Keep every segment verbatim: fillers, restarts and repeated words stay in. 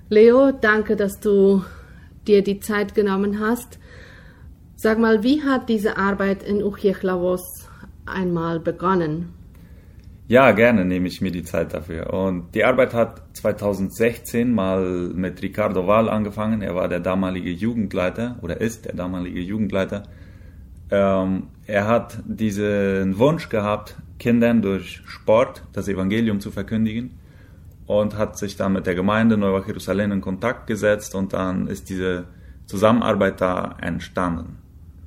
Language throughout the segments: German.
Leo, danke, dass du dir die Zeit genommen hast. Sag mal, wie hat diese Arbeit in Uchiehlavos einmal begonnen? Ja, gerne nehme ich mir die Zeit dafür. Und die Arbeit hat zweitausendsechzehn mal mit Ricardo Wahl angefangen. Er war der damalige Jugendleiter oder ist der damalige Jugendleiter. Ähm, er hat diesen Wunsch gehabt, Kindern durch Sport das Evangelium zu verkündigen und hat sich dann mit der Gemeinde Nueva Jerusalén in Kontakt gesetzt und dann ist diese Zusammenarbeit da entstanden.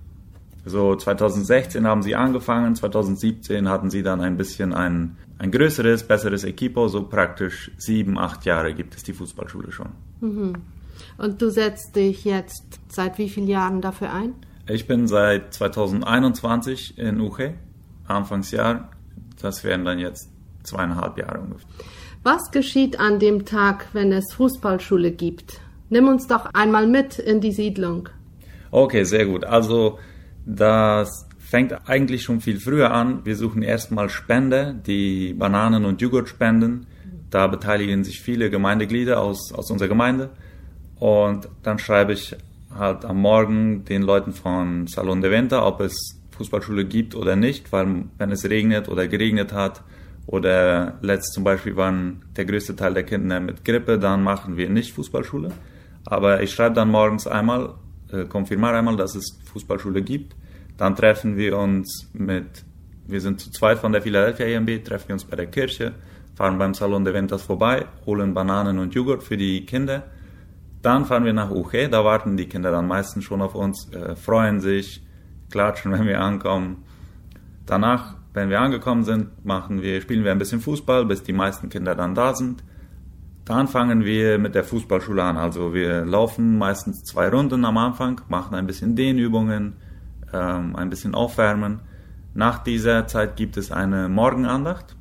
So zweitausendsechzehn haben sie angefangen, zweitausendsiebzehn hatten sie dann ein bisschen ein, ein größeres, besseres Equipo, so praktisch sieben, acht Jahre gibt es die Fußballschule schon. Mhm. Und du setzt dich jetzt seit wie vielen Jahren dafür ein? Ich bin seit zweitausendeinundzwanzig in Uche, Anfangsjahr, das wären dann jetzt zweieinhalb Jahre ungefähr. Was geschieht an dem Tag, wenn es Fußballschule gibt? Nimm uns doch einmal mit in die Siedlung. Okay, sehr gut. Also das fängt eigentlich schon viel früher an. Wir suchen erstmal Spender, die Bananen und Joghurt spenden. Da beteiligen sich viele Gemeindeglieder aus, aus unserer Gemeinde. Und dann schreibe ich halt am Morgen den Leuten von Salón de Venta, ob es Fußballschule gibt oder nicht, weil wenn es regnet oder geregnet hat oder letzt zum Beispiel waren der größte Teil der Kinder mit Grippe, dann machen wir nicht Fußballschule. Aber ich schreibe dann morgens einmal, äh, konfirmiere einmal, dass es Fußballschule gibt. Dann treffen wir uns mit, wir sind zu zweit von der Philadelphia E M B, treffen wir uns bei der Kirche, fahren beim Salón de Ventas vorbei, holen Bananen und Joghurt für die Kinder. Dann fahren wir nach Uche, da warten die Kinder dann meistens schon auf uns, äh, freuen sich, klatschen, wenn wir ankommen. Danach, wenn wir angekommen sind, machen wir, spielen wir ein bisschen Fußball, bis die meisten Kinder dann da sind. Dann fangen wir mit der Fußballschule an. Also wir laufen meistens zwei Runden am Anfang, machen ein bisschen Dehnübungen, ähm, ein bisschen Aufwärmen. Nach dieser Zeit gibt es eine Morgenandacht,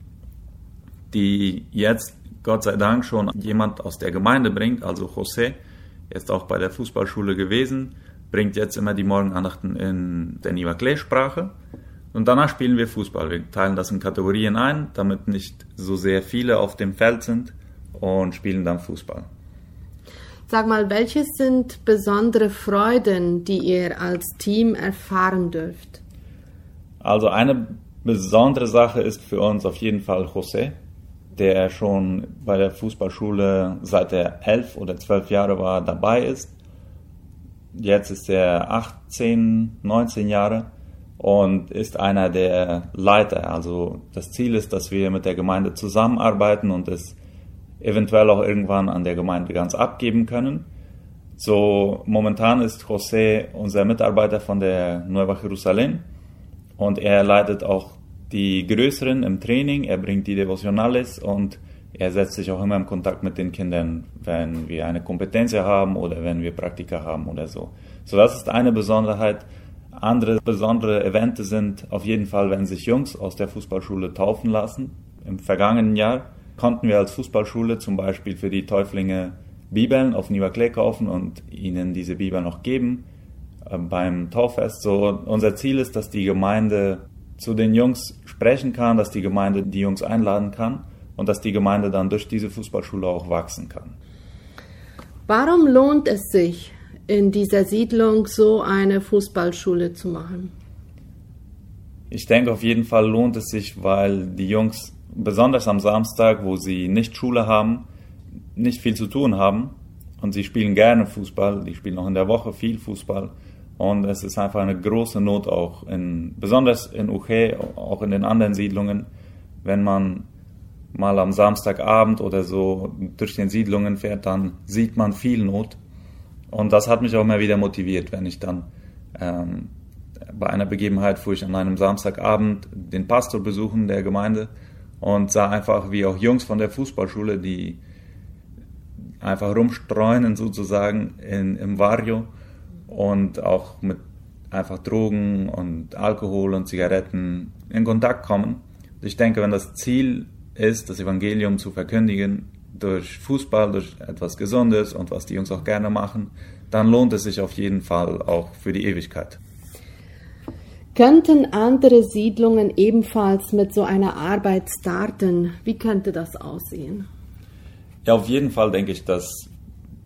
die jetzt Gott sei Dank schon jemand aus der Gemeinde bringt, also José, er ist auch bei der Fußballschule gewesen, bringt jetzt immer die Morgenandachten in der Nivaclé-Sprache. Und danach spielen wir Fußball. Wir teilen das in Kategorien ein, damit nicht so sehr viele auf dem Feld sind und spielen dann Fußball. Sag mal, welches sind besondere Freuden, die ihr als Team erfahren dürft? Also eine besondere Sache ist für uns auf jeden Fall José, der schon bei der Fußballschule seit er elf oder zwölf Jahre war, dabei ist. Jetzt ist er achtzehn, neunzehn Jahre und ist einer der Leiter. Also das Ziel ist, dass wir mit der Gemeinde zusammenarbeiten und es eventuell auch irgendwann an der Gemeinde ganz abgeben können. So momentan ist José unser Mitarbeiter von der Nueva Jerusalén und er leitet auch die Größeren im Training, er bringt die Devocionales und er setzt sich auch immer in Kontakt mit den Kindern, wenn wir eine Kompetenz haben oder wenn wir Praktika haben oder so. So, das ist eine Besonderheit. Andere besondere Events sind auf jeden Fall, wenn sich Jungs aus der Fußballschule taufen lassen. Im vergangenen Jahr konnten wir als Fußballschule zum Beispiel für die Täuflinge Bibeln auf Nivaclé kaufen und ihnen diese Bibeln noch geben äh, beim Tauffest. So, unser Ziel ist, dass die Gemeinde zu den Jungs sprechen kann, dass die Gemeinde die Jungs einladen kann und dass die Gemeinde dann durch diese Fußballschule auch wachsen kann. Warum lohnt es sich, in dieser Siedlung so eine Fußballschule zu machen? Ich denke, auf jeden Fall lohnt es sich, weil die Jungs, besonders am Samstag, wo sie nicht Schule haben, nicht viel zu tun haben und sie spielen gerne Fußball, die spielen auch in der Woche viel Fußball. Und es ist einfach eine große Not auch, in, besonders in Uche, auch in den anderen Siedlungen, wenn man mal am Samstagabend oder so durch den Siedlungen fährt, dann sieht man viel Not. Und das hat mich auch immer wieder motiviert, wenn ich dann ähm, bei einer Begebenheit fuhr ich an einem Samstagabend den Pastor besuchen der Gemeinde und sah einfach, wie auch Jungs von der Fußballschule, die einfach rumstreunen sozusagen in, im Barrio, und auch mit einfach Drogen und Alkohol und Zigaretten in Kontakt kommen. Ich denke, wenn das Ziel ist, das Evangelium zu verkündigen durch Fußball, durch etwas Gesundes und was die Jungs auch gerne machen, dann lohnt es sich auf jeden Fall auch für die Ewigkeit. Könnten andere Siedlungen ebenfalls mit so einer Arbeit starten? Wie könnte das aussehen? Ja, auf jeden Fall denke ich, dass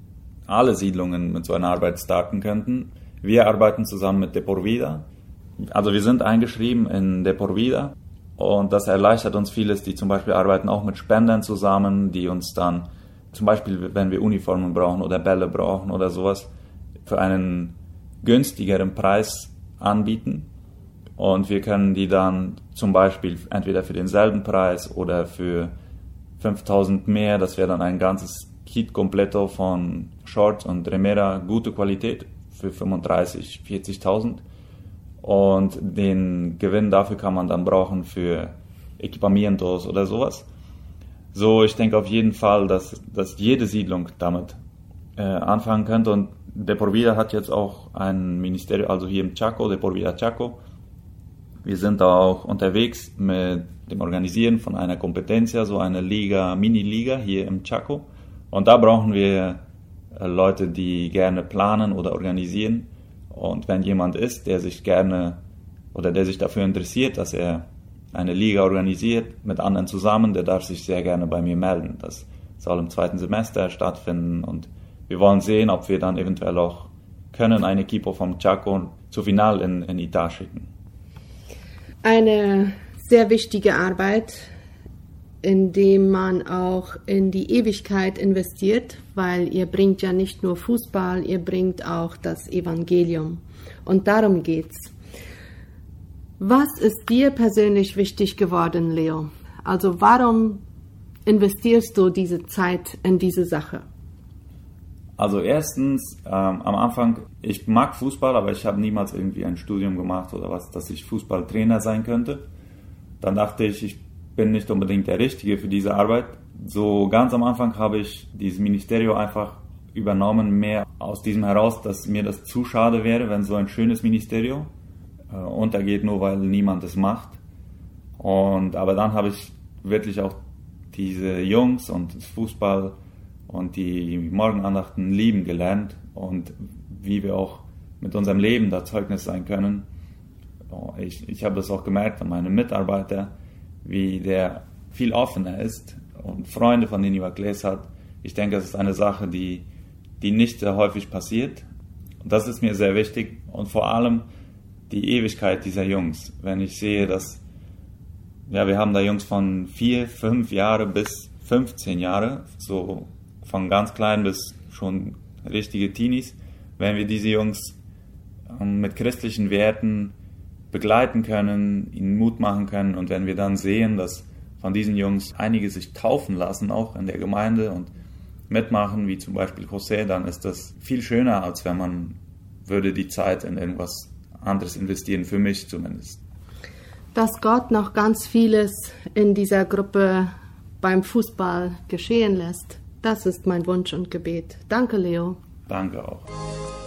alle Siedlungen mit so einer Arbeit starten könnten. Wir arbeiten zusammen mit De Por Vida. Also wir sind eingeschrieben in De Por Vida und das erleichtert uns vieles. Die zum Beispiel arbeiten auch mit Spendern zusammen, die uns dann zum Beispiel, wenn wir Uniformen brauchen oder Bälle brauchen oder sowas, für einen günstigeren Preis anbieten. Und wir können die dann zum Beispiel entweder für denselben Preis oder für fünftausend mehr, das wäre dann ein ganzes Kit completo von Shorts und Remera, gute Qualität für fünfunddreißig, vierzigtausend. Und den Gewinn dafür kann man dann brauchen für Equipamientos oder sowas. So, ich denke auf jeden Fall, dass, dass jede Siedlung damit äh, anfangen könnte. Und De Por Vida hat jetzt auch ein Ministerium, also hier im Chaco, De Por Vida Chaco. Wir sind da auch unterwegs mit dem Organisieren von einer Competencia, so eine Liga, Mini-Liga hier im Chaco. Und da brauchen wir äh, Leute, die gerne planen oder organisieren. Und wenn jemand ist, der sich gerne oder der sich dafür interessiert, dass er eine Liga organisiert mit anderen zusammen, der darf sich sehr gerne bei mir melden. Das soll im zweiten Semester stattfinden und wir wollen sehen, ob wir dann eventuell auch können, ein Equipo vom Chaco zu Final in, in Itá schicken. Eine sehr wichtige Arbeit, in dem man auch in die Ewigkeit investiert, weil ihr bringt ja nicht nur Fußball, ihr bringt auch das Evangelium. Und darum geht's. Was ist dir persönlich wichtig geworden, Leo? Also warum investierst du diese Zeit in diese Sache? Also erstens, ähm, am Anfang, ich mag Fußball, aber ich habe niemals irgendwie ein Studium gemacht oder was, dass ich Fußballtrainer sein könnte. Dann dachte ich, ich bin nicht unbedingt der Richtige für diese Arbeit. So ganz am Anfang habe ich dieses Ministerium einfach übernommen, mehr aus diesem heraus, dass mir das zu schade wäre, wenn so ein schönes Ministerium äh, untergeht, nur weil niemand es macht. Und, aber dann habe ich wirklich auch diese Jungs und das Fußball und die Morgenandachten lieben gelernt und wie wir auch mit unserem Leben da Zeugnis sein können. Ich, ich habe das auch gemerkt an meinem Mitarbeiter, wie der viel offener ist und Freunde, von denen Ivacles hat. Ich denke, das ist eine Sache, die, die nicht sehr häufig passiert. Und das ist mir sehr wichtig und vor allem die Ewigkeit dieser Jungs. Wenn ich sehe, dass ja, wir haben da Jungs von vier, fünf Jahre bis fünfzehn Jahre, so von ganz klein bis schon richtige Teenies, wenn wir diese Jungs mit christlichen Werten begleiten können, ihnen Mut machen können und wenn wir dann sehen, dass von diesen Jungs einige sich taufen lassen, auch in der Gemeinde und mitmachen, wie zum Beispiel José, dann ist das viel schöner, als wenn man würde die Zeit in irgendwas anderes investieren, für mich zumindest. Dass Gott noch ganz vieles in dieser Gruppe beim Fußball geschehen lässt, das ist mein Wunsch und Gebet. Danke, Leo. Danke auch.